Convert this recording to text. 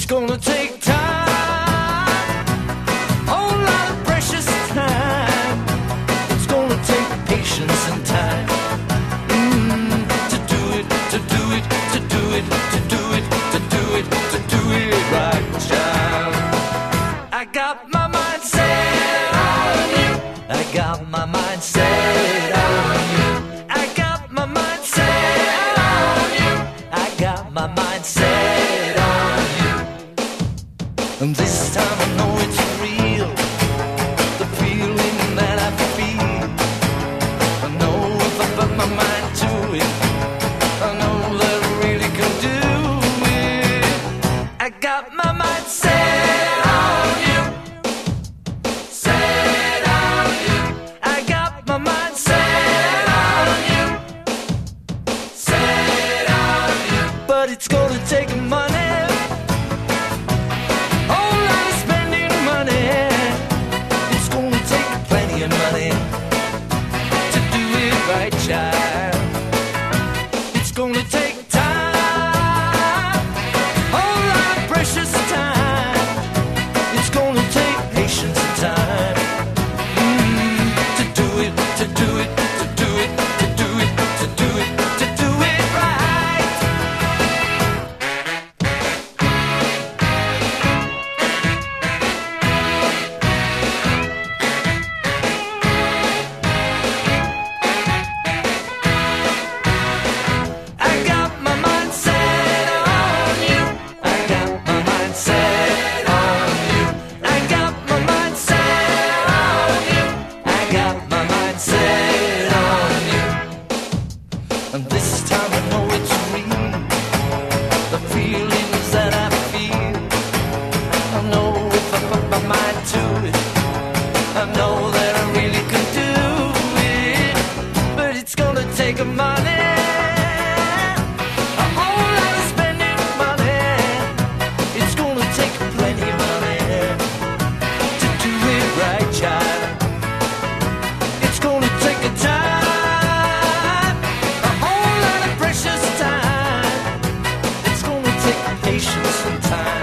It's gonna take time, whole lot of precious time. It's gonna take patience and time to do it, to do it, to do it, to do it, to do it, to do it right, child. I got my mind set on you. I got my mind set on you. I got my mind set on you. I got my mind set on you. And this time I know it's real, the feeling that I feel. I know if I put my mind to it, I know that I really can do it. I got my mind set on you, set on you. I got my mind set on you, set on you. But it's gonna take money, whole lot of spending money. It's gonna take plenty of money to do it right, child. It's gonna take time, whole lot of precious time. It's gonna take patience and time to do it, to do it, to do it, to do it, to do it, to do it right. I got my mind set on you. I got my mind set on you. I got my mind set on you. I got my mind set on you. And this time I know it's real, the feelings that I feel. I know if I put my mind to it, I know that I really can do it. But it's gonna take money, a whole lot of spending money. It's gonna take plenty of money to do it right, child. It's gonna take a time, a whole lot of precious time. It's gonna take patience and time